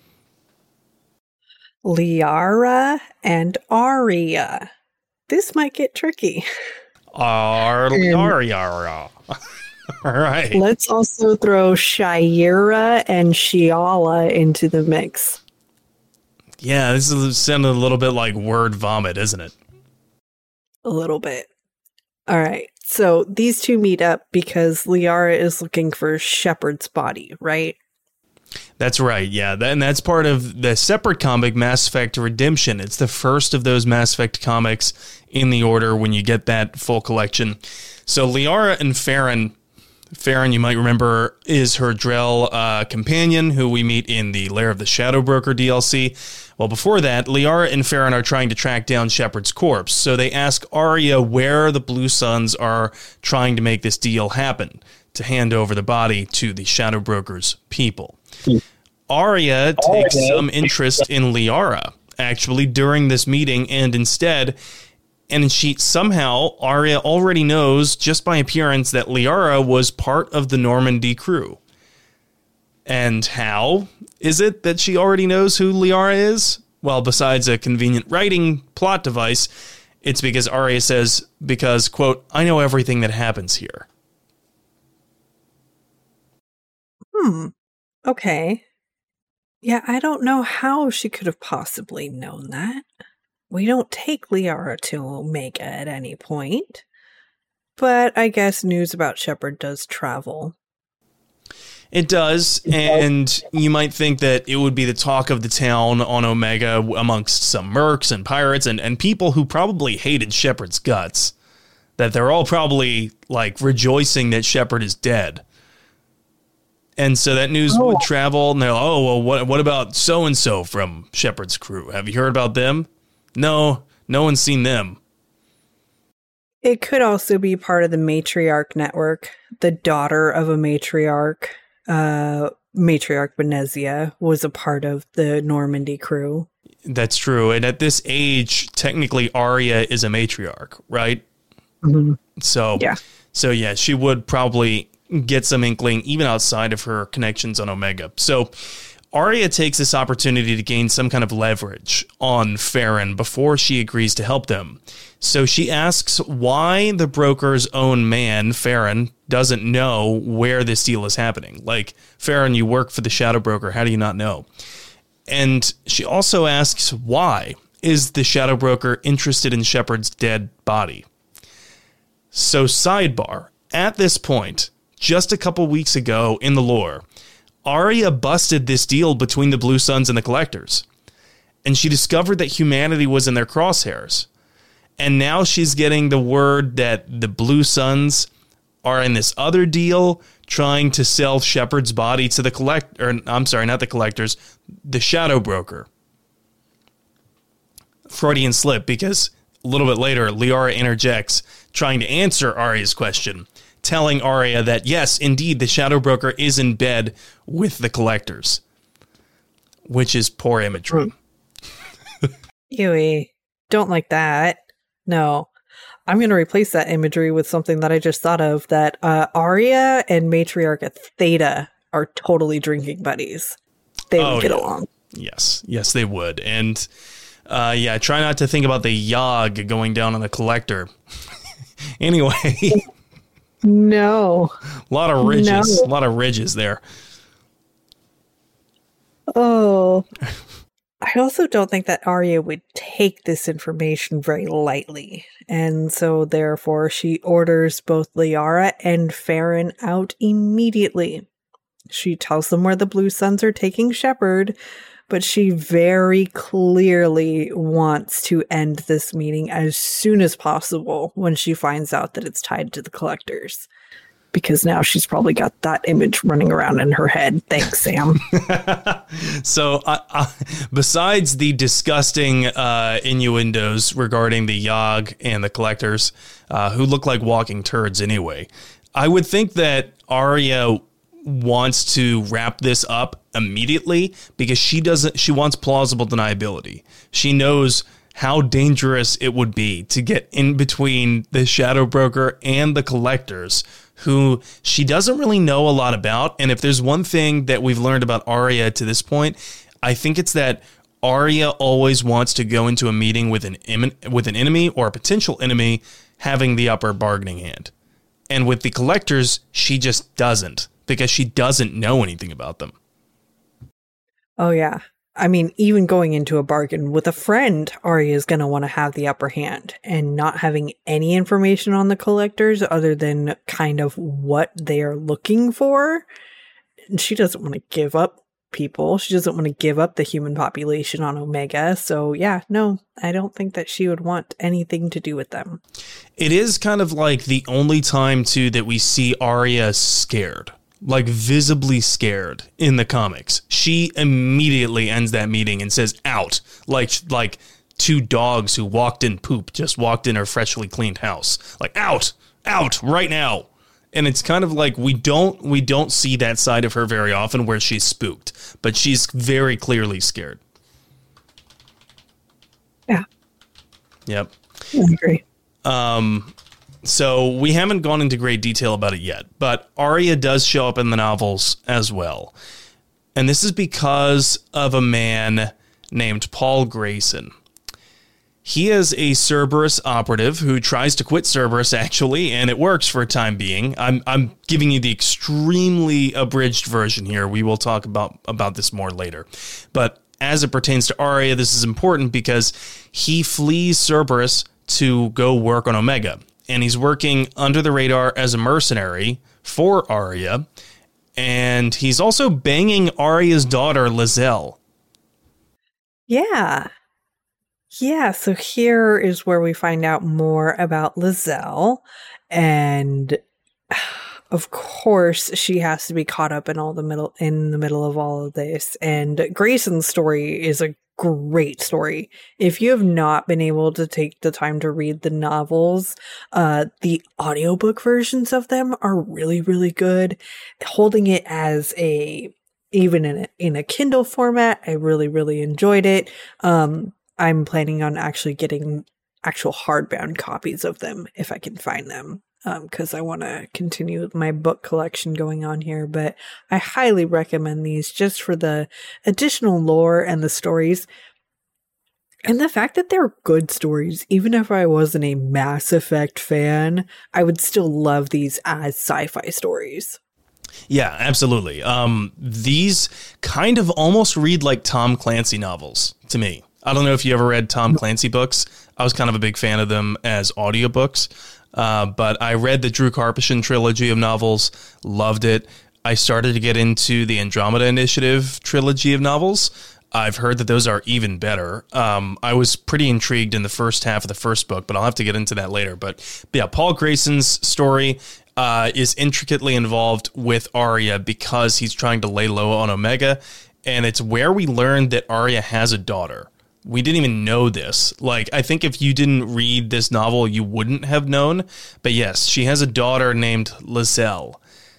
Liara and Aria. This might get tricky. Ar- Aria. All right. Let's also throw Shayera and Shiala into the mix. Yeah, this is sounding a little bit like word vomit, isn't it? A little bit. All right. So these two meet up because Liara is looking for Shepard's body, right? That's right. Yeah. That, and that's part of the separate comic, Mass Effect Redemption. It's the first of those Mass Effect comics in the order when you get that full collection. So Liara and Farron, Farron, you might remember, is her Drell uh, companion who we meet in the Lair of the Shadow Broker D L C. Well, before that, Liara and Farron are trying to track down Shepard's corpse, so they ask Aria where the Blue Suns are trying to make this deal happen, to hand over the body to the Shadow Broker's people. Aria takes some interest in Liara, actually, during this meeting, and instead, and she somehow, Aria already knows, just by appearance, that Liara was part of the Normandy crew. And how is it that she already knows who Liara is? Well, besides a convenient writing plot device, it's because Arya says, because, quote, I know everything that happens here. Hmm. Okay. Yeah, I don't know how she could have possibly known that. We don't take Liara to Omega at any point. But I guess news about Shepard does travel. It does, and you might think that it would be the talk of the town on Omega amongst some mercs and pirates and, and people who probably hated Shepard's guts. That they're all probably, like, rejoicing that Shepard is dead. And so that news oh. would travel, and they're like, oh, well, what, what about so-and-so from Shepard's crew? Have you heard about them? No, no one's seen them. It could also be part of the matriarch network. The daughter of a matriarch, uh, matriarch Benezia, was a part of the Normandy crew. That's true. And at this age, technically Arya is a matriarch, right? Mm-hmm. So, yeah. so yeah, she would probably get some inkling even outside of her connections on Omega. So Arya takes this opportunity to gain some kind of leverage on Farron before she agrees to help them. So she asks why the broker's own man, Farron, doesn't know where this deal is happening. Like, Farron, you work for the Shadow Broker. How do you not know? And she also asks why is the Shadow Broker interested in Shepard's dead body? So sidebar, at this point, just a couple weeks ago in the lore, Arya busted this deal between the Blue Suns and the Collectors. And she discovered that humanity was in their crosshairs. And now she's getting the word that the Blue Suns are in this other deal trying to sell Shepard's body to the collect or I'm sorry, not the Collectors, the Shadow Broker. Freudian slip, because a little bit later, Liara interjects, trying to answer Arya's question, telling Arya that, yes, indeed, the Shadow Broker is in bed with the Collectors, which is poor imagery. Ewy, don't like that. No, I'm going to replace that imagery with something that I just thought of, that uh, Arya and Matriarch Theta are totally drinking buddies. They would oh, get yeah. along. Yes, yes, they would. And uh, yeah, try not to think about the Yogg going down on the Collector. Anyway. No. A lot of ridges. No. A lot of ridges there. Oh. I also don't think that Arya would take this information very lightly. And so therefore she orders both Liara and Farron out immediately. She tells them where the Blue Suns are taking Shepard, but she very clearly wants to end this meeting as soon as possible when she finds out that it's tied to the Collectors. Because now she's probably got that image running around in her head. Thanks, Sam. So uh, uh, besides the disgusting uh, innuendos regarding the Yogg and the Collectors, uh, who look like walking turds anyway, I would think that Arya wants to wrap this up immediately because she doesn't. She wants plausible deniability. She knows how dangerous it would be to get in between the Shadow Broker and the Collectors, who she doesn't really know a lot about. And if there's one thing that we've learned about Arya to this point, I think it's that Arya always wants to go into a meeting with an em- with an enemy or a potential enemy having the upper bargaining hand. And with the Collectors, she just doesn't, because she doesn't know anything about them. Oh, yeah. I mean, even going into a bargain with a friend, Arya is going to want to have the upper hand, and not having any information on the Collectors other than kind of what they are looking for. She doesn't want to give up people. She doesn't want to give up the human population on Omega. So yeah, no, I don't think that she would want anything to do with them. It is kind of like the only time too that we see Arya scared. Like visibly scared in the comics. She immediately ends that meeting and says out, like like two dogs who walked in poop, just walked in her freshly cleaned house. Like out, out right now. And it's kind of like we don't we don't see that side of her very often where she's spooked, but she's very clearly scared. Yeah. Yep. I agree. Um So we haven't gone into great detail about it yet, but Arya does show up in the novels as well. And this is because of a man named Paul Grayson. He is a Cerberus operative who tries to quit Cerberus, actually, and it works for a time being. I'm I'm giving you the extremely abridged version here. We will talk about, about this more later. But as it pertains to Aria, this is important because he flees Cerberus to go work on Omega. And he's working under the radar as a mercenary for Aria. And he's also banging Aria's daughter, Lizelle. Yeah. Yeah, so here is where we find out more about Lizelle. And of course, she has to be caught up in all the middle in the middle of all of this. And Grayson's story is a great story. If you have not been able to take the time to read the novels, uh, the audiobook versions of them are really, really good. Holding it as a, even in a, in a Kindle format, I really, really enjoyed it. Um, I'm planning on actually getting actual hardbound copies of them if I can find them, because um, I want to continue my book collection going on here. But I highly recommend these just for the additional lore and the stories. And the fact that they're good stories, even if I wasn't a Mass Effect fan, I would still love these as sci-fi stories. Yeah, absolutely. Um, these kind of almost read like Tom Clancy novels to me. I don't know if you ever read Tom Clancy books. I was kind of a big fan of them as audiobooks. Uh, but I read the Drew Karpyshyn trilogy of novels, loved it. I started to get into the Andromeda Initiative trilogy of novels. I've heard that those are even better. Um, I was pretty intrigued in the first half of the first book, but I'll have to get into that later. But, but yeah, Paul Grayson's story uh, is intricately involved with Aria because he's trying to lay low on Omega. And it's where we learned that Aria has a daughter. We didn't even know this. Like, I think if you didn't read this novel, you wouldn't have known. But yes, she has a daughter named Lizelle.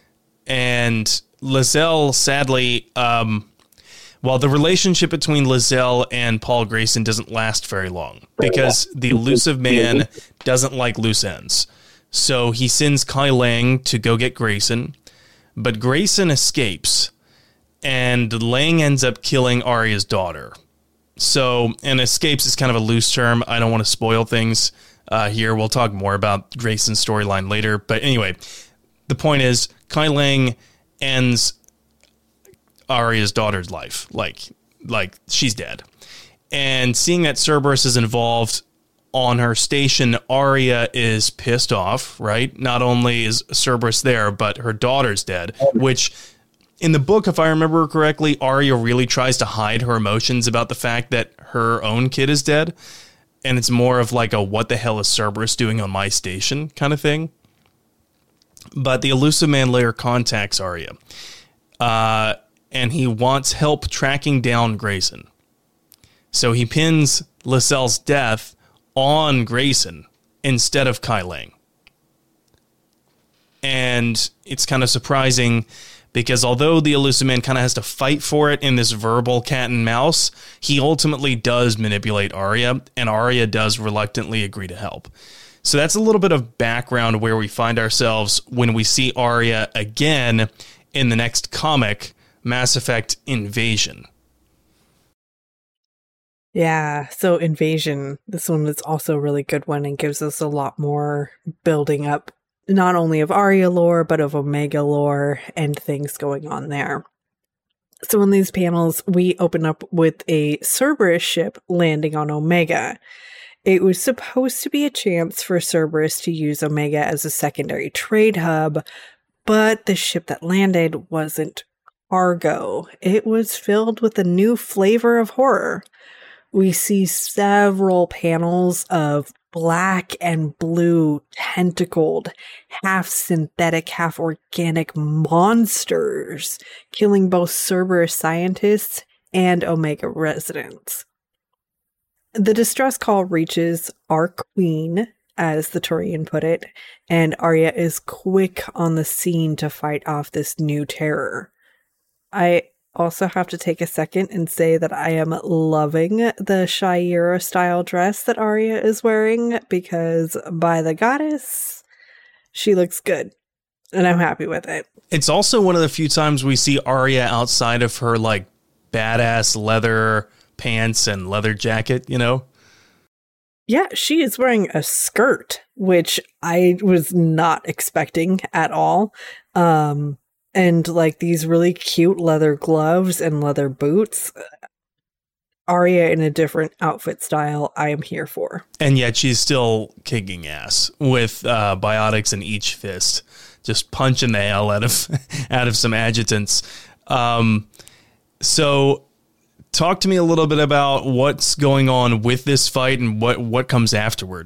And Lizelle, sadly, um, well, the relationship between Lizelle and Paul Grayson doesn't last very long because the elusive man doesn't like loose ends. So he sends Kai Lang to go get Grayson, but Grayson escapes, and Lang ends up killing Aria's daughter. So, and escapes is kind of a loose term. I don't want to spoil things uh, here. We'll talk more about Grayson's storyline later. But anyway, the point is, Kai Lang ends Aria's daughter's life. Like, like she's dead. And seeing that Cerberus is involved on her station, Aria is pissed off, right? Not only is Cerberus there, but her daughter's dead, which... in the book, if I remember correctly, Aria really tries to hide her emotions about the fact that her own kid is dead. And it's more of like a, what the hell is Cerberus doing on my station kind of thing. But the elusive man later contacts Aria. Uh, and he wants help tracking down Grayson. So he pins Lizelle's death on Grayson instead of Kai Lang. And it's kind of surprising because although the elusive man kind of has to fight for it in this verbal cat and mouse, he ultimately does manipulate Aria, and Aria does reluctantly agree to help. So that's a little bit of background where we find ourselves when we see Aria again in the next comic, Mass Effect Invasion. Yeah, so Invasion, this one is also a really good one and gives us a lot more building up, not only of Aria lore, but of Omega lore and things going on there. So in these panels, we open up with a Cerberus ship landing on Omega. It was supposed to be a chance for Cerberus to use Omega as a secondary trade hub, but the ship that landed wasn't cargo. It was filled with a new flavor of horror. We see several panels of black and blue tentacled, half synthetic, half organic monsters, killing both Cerberus scientists and Omega residents. The distress call reaches our queen, as the Turian put it, and Aria is quick on the scene to fight off this new terror. I also have to take a second and say that I am loving the Shayera style dress that Aria is wearing, because by the goddess, she looks good. and I'm happy with it. It's also one of the few times we see Arya outside of her like badass leather pants and leather jacket, you know? Yeah, she is wearing a skirt, which I was not expecting at all. Um, and like these really cute leather gloves and leather boots. Arya in a different outfit style, I am here for. And yet she's still kicking ass with uh, biotics in each fist, just punching the hell out of out of some adjutants. Um, so talk to me a little bit about what's going on with this fight and what, what comes afterward.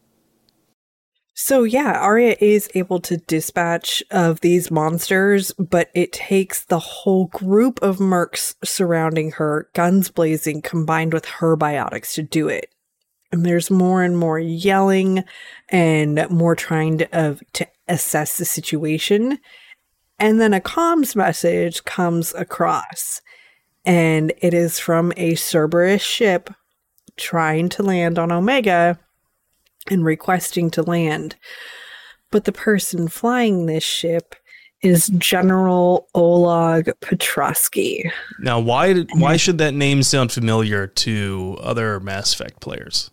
So yeah, Arya is able to dispatch of these monsters, but it takes the whole group of mercs surrounding her, guns blazing, combined with her biotics to do it. And there's more and more yelling and more trying to, uh, to assess the situation. And then a comms message comes across, and it is from a Cerberus ship trying to land on Omega and requesting to land. But the person flying this ship is General Oleg Petrovsky. Now, why did, why should that name sound familiar to other Mass Effect players?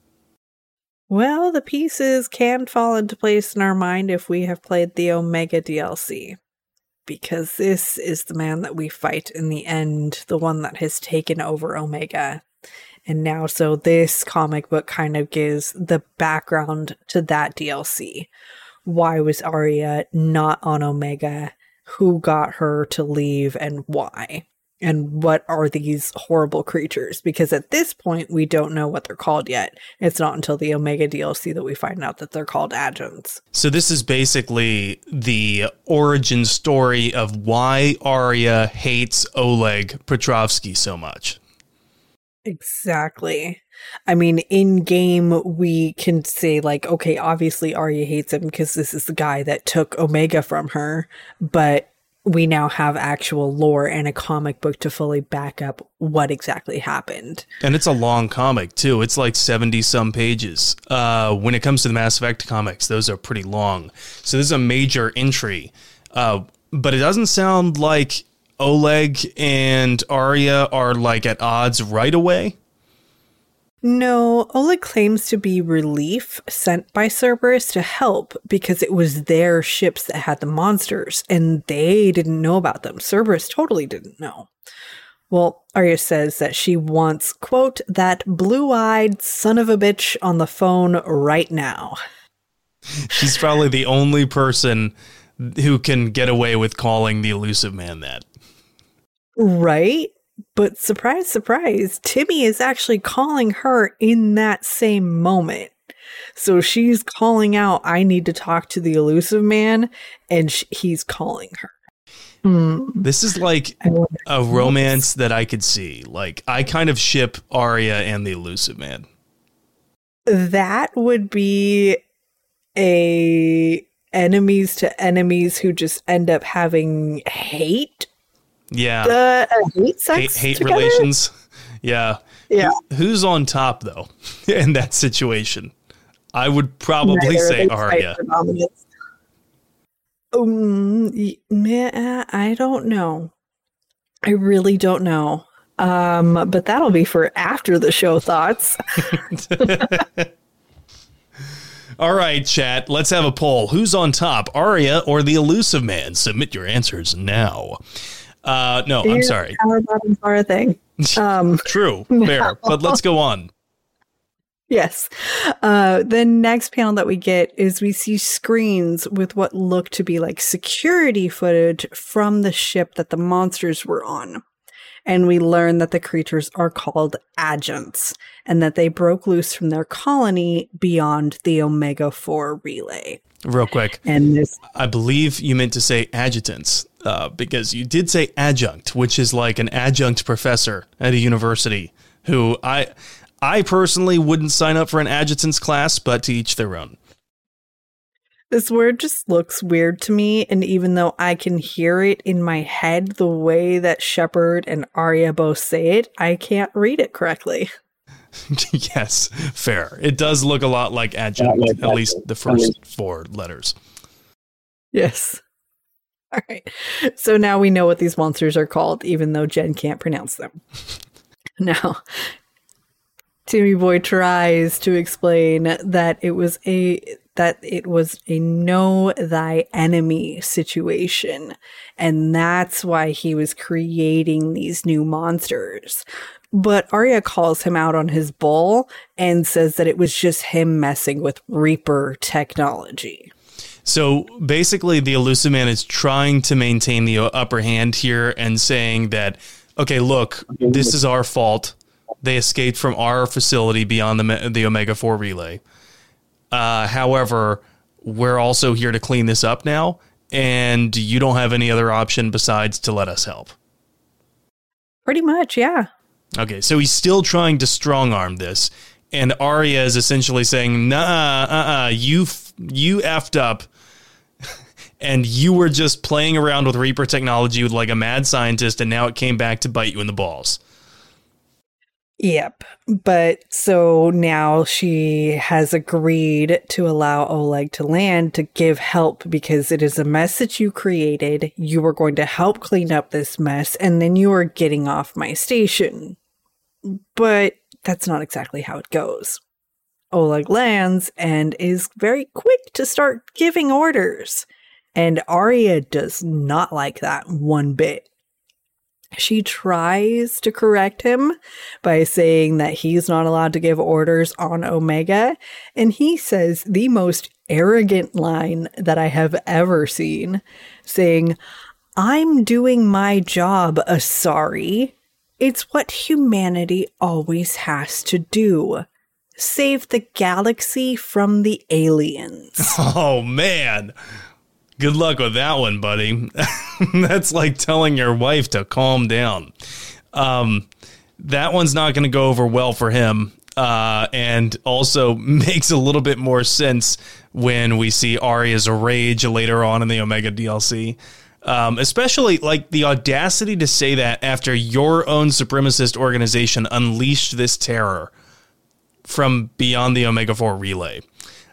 Well, the pieces can fall into place in our mind if we have played the Omega D L C. Because this is the man that we fight in the end, the one that has taken over Omega. And now, so this comic book kind of gives the background to that D L C. Why was Arya not on Omega? Who got her to leave and why? And what are these horrible creatures? Because at this point, we don't know what they're called yet. It's not until the Omega D L C that we find out that they're called Adjuncts. So this is basically the origin story of why Arya hates Oleg Petrovsky so much. Exactly. I mean, in game, we can say, like, okay, obviously Arya hates him because this is the guy that took Omega from her, but we now have actual lore and a comic book to fully back up what exactly happened. And it's a long comic, too. It's like seventy-some pages. Uh, when it comes to the Mass Effect comics, those are pretty long. So this is a major entry. Uh, but it doesn't sound like Oleg and Arya are like at odds right away. No, Oleg claims to be relief sent by Cerberus to help because it was their ships that had the monsters and they didn't know about them. Cerberus totally didn't know. Well, Arya says that she wants, quote, that blue-eyed son of a bitch on the phone right now. She's probably the only person who can get away with calling the Elusive Man that. Right? But surprise, surprise, Timmy is actually calling her in that same moment. So she's calling out, I need to talk to the Elusive Man, and sh- he's calling her. Mm. This is like a romance that I could see. Like, I kind of ship Arya and the Elusive Man. That would be a enemies to enemies who just end up having hate. Yeah. Uh, hate sex hate, hate together? relations. Yeah. Yeah. Who, who's on top, though, in that situation? I would probably Neither say Arya. Um, yeah, I don't know. I really don't know. Um, but that'll be for after the show thoughts. All right, chat. Let's have a poll. Who's on top, Arya or the Elusive Man? Submit your answers now. Uh, no, I'm sorry. Power bottoms are a thing. Um, True, fair, but let's go on. Yes. Uh, the next panel that we get is we see screens with what look to be like security footage from the ship that the monsters were on. And we learn that the creatures are called Adjuncts and that they broke loose from their colony beyond the Omega four relay. Real quick. And this, I believe you meant to say adjutants, uh, because you did say adjunct, which is like an adjunct professor at a university who I, I personally wouldn't sign up for an adjutants class, but to each their own. This word just looks weird to me, and even though I can hear it in my head the way that Shepard and Arya both say it, I can't read it correctly. Yes, fair. It does look a lot like adjunct, like at adjunct. least the first four letters. Yes. All right. So now we know what these monsters are called, even though Jen can't pronounce them. Now, Timmy Boy tries to explain that it was a that it was a know thy enemy situation, and that's why he was creating these new monsters. But Arya calls him out on his bull and says that it was just him messing with Reaper technology. So basically, the Elusive Man is trying to maintain the upper hand here and saying that, okay, look, this is our fault. They escaped from our facility beyond the the Omega four relay. Uh, however, we're also here to clean this up now, and you don't have any other option besides to let us help. Pretty much, yeah. Okay, so he's still trying to strong-arm this, and Arya is essentially saying, nah, uh-uh, you, f- you effed up, and you were just playing around with Reaper technology with like a mad scientist, and now it came back to bite you in the balls. Yep. But so now she has agreed to allow Oleg to land to give help because it is a mess that you created. You were going to help clean up this mess, and then you are getting off my station. But that's not exactly how it goes. Oleg lands and is very quick to start giving orders. And Arya does not like that one bit. She tries to correct him by saying that he's not allowed to give orders on Omega, and he says the most arrogant line that I have ever seen, saying, "I'm doing my job, Asari. It's what humanity always has to do. Save the galaxy from the aliens." Oh, man. Good luck with that one, buddy. That's like telling your wife to calm down. Um, that one's not going to go over well for him. Uh, and also makes a little bit more sense when we see Arya's rage later on in the Omega D L C. Um, especially like the audacity to say that after your own supremacist organization unleashed this terror from beyond the Omega four relay.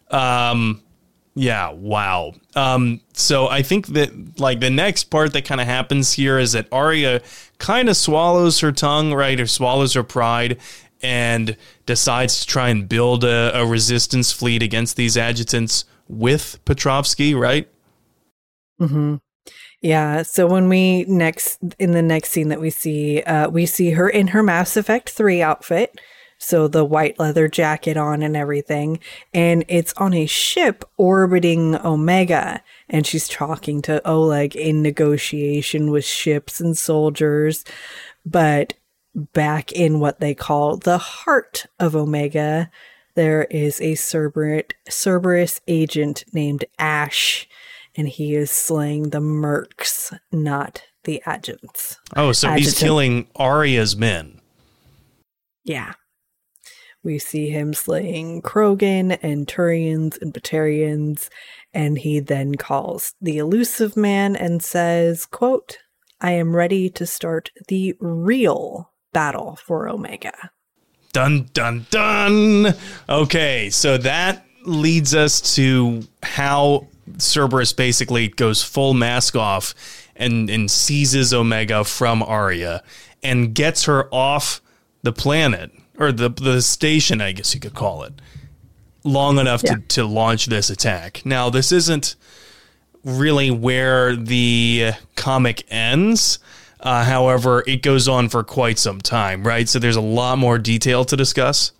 Um, Yeah, wow. Um, so I think that like the next part that kind of happens here is that Arya kind of swallows her tongue, right, or swallows her pride and decides to try and build a, a resistance fleet against these adjutants with Petrovsky, right? Mm-hmm. Yeah, so when we next, in the next scene that we see, uh, we see her in her Mass Effect three outfit. So the white leather jacket on and everything. And it's on a ship orbiting Omega. And she's talking to Oleg in negotiation with ships and soldiers. But back in what they call the heart of Omega, there is a Cerberus, Cerberus agent named Ash. And he is slaying the mercs, not the adjutants. Oh, so Adjutant. He's killing Arya's men. Yeah. We see him slaying Krogan and Turians and Batarians, and he then calls the Elusive Man and says, quote, "I am ready to start the real battle for Omega." Dun, dun, dun. Okay, so that leads us to how Cerberus basically goes full mask off and, and seizes Omega from Arya and gets her off the planet. Or the the station, I guess you could call it, long enough yeah. to, to launch this attack. Now, this isn't really where the comic ends. Uh, however, it goes on for quite some time, right? So there's a lot more detail to discuss.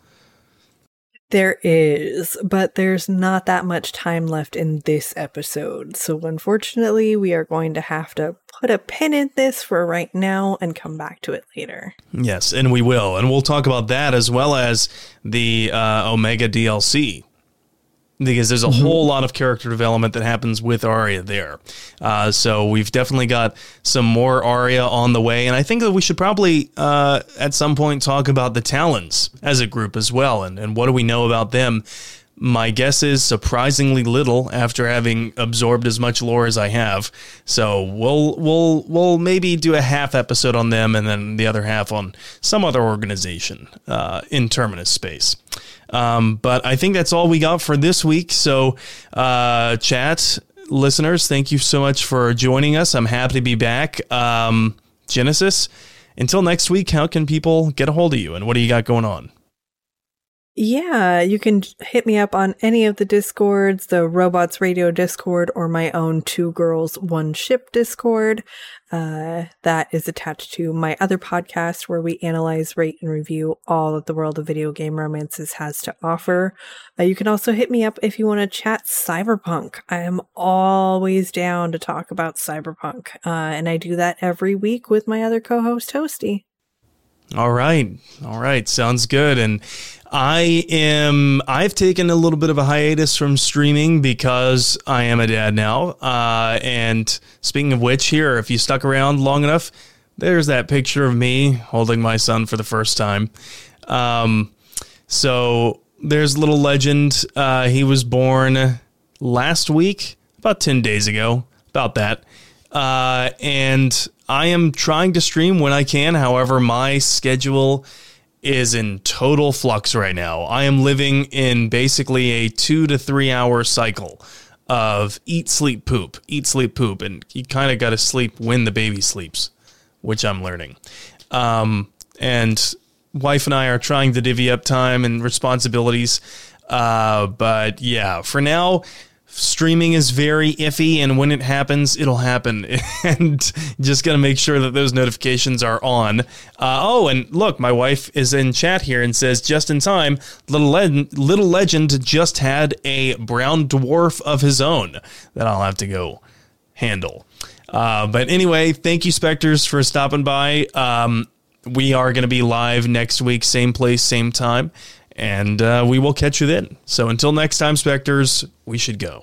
There is, but there's not that much time left in this episode. So unfortunately, we are going to have to put a pin in this for right now and come back to it later. Yes, and we will. And we'll talk about that as well as the uh, Omega D L C. Because there's a mm-hmm. whole lot of character development that happens with Arya there. Uh, so we've definitely got some more Arya on the way. And I think that we should probably, uh, at some point, talk about the Talons as a group as well. And, and what do we know about them? My guess is surprisingly little after having absorbed as much lore as I have. So we'll we'll we'll maybe do a half episode on them and then the other half on some other organization uh, in Terminus space. Um, but I think that's all we got for this week. So uh, chat, listeners, thank you so much for joining us. I'm happy to be back. Um, Genesis, until next week, how can people get a hold of you, and what do you got going on? Yeah, you can hit me up on any of the Discords, the Robots Radio Discord, or my own Two Girls, One Ship Discord. Uh, that is attached to my other podcast where we analyze, rate, and review all that the world of video game romances has to offer. Uh, you can also hit me up if you want to chat Cyberpunk. I am always down to talk about Cyberpunk, uh, and I do that every week with my other co-host, Toasty. All right. All right. Sounds good. And I am, I've taken a little bit of a hiatus from streaming because I am a dad now. Uh, and speaking of which, here, if you stuck around long enough, there's that picture of me holding my son for the first time. Um, so there's little legend. Uh, he was born last week, about ten days ago, about that. Uh, and I am trying to stream when I can. However, my schedule is in total flux right now. I am living in basically a two to three hour cycle of eat, sleep, poop, eat, sleep, poop. And you kind of got to sleep when the baby sleeps, which I'm learning. Um, and wife and I are trying to divvy up time and responsibilities. Uh, but yeah, for now, streaming is very iffy, and when it happens, it'll happen. And just got to make sure that those notifications are on. Uh, oh, and look, my wife is in chat here and says, just in time, Little, Le- Little Legend just had a brown dwarf of his own that I'll have to go handle. Uh, but anyway, thank you, Spectres, for stopping by. Um, we are going to be live next week, same place, same time. And uh, we will catch you then. So until next time, Spectres, we should go.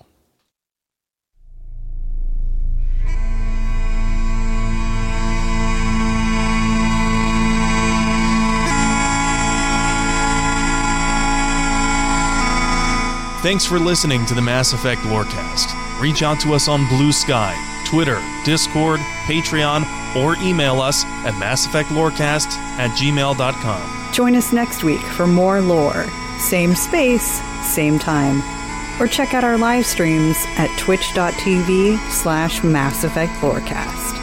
Thanks for listening to the Mass Effect Lorecast. Reach out to us on Blue Sky, Twitter, Discord, Patreon, or email us at masseffectlorecast at gmail dot com. Join us next week for more lore. Same space, same time. Or check out our live streams at twitch.tv slash Mass Effect Lorecast.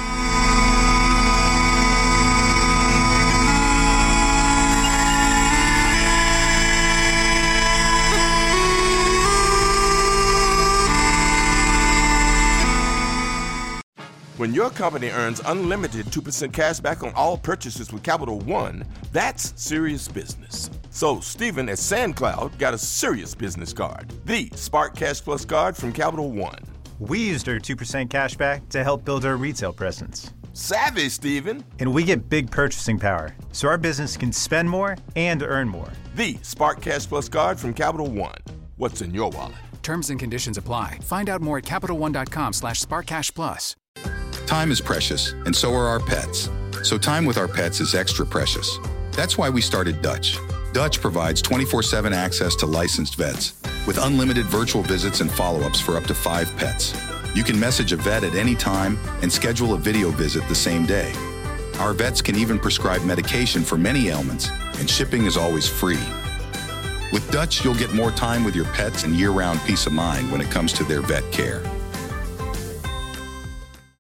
When your company earns unlimited two percent cash back on all purchases with Capital One, that's serious business. So Steven at SandCloud got a serious business card, the Spark Cash Plus card from Capital One. We used our two percent cash back to help build our retail presence. Savvy, Steven. And we get big purchasing power, so our business can spend more and earn more. The Spark Cash Plus card from Capital One. What's in your wallet? Terms and conditions apply. Find out more at CapitalOne.com slash SparkCashPlus. Time is precious, and so are our pets. So time with our pets is extra precious. That's why we started Dutch. Dutch provides twenty-four seven access to licensed vets, with unlimited virtual visits and follow-ups for up to five pets. You can message a vet at any time and schedule a video visit the same day. Our vets can even prescribe medication for many ailments, and shipping is always free. With Dutch, you'll get more time with your pets and year-round peace of mind when it comes to their vet care.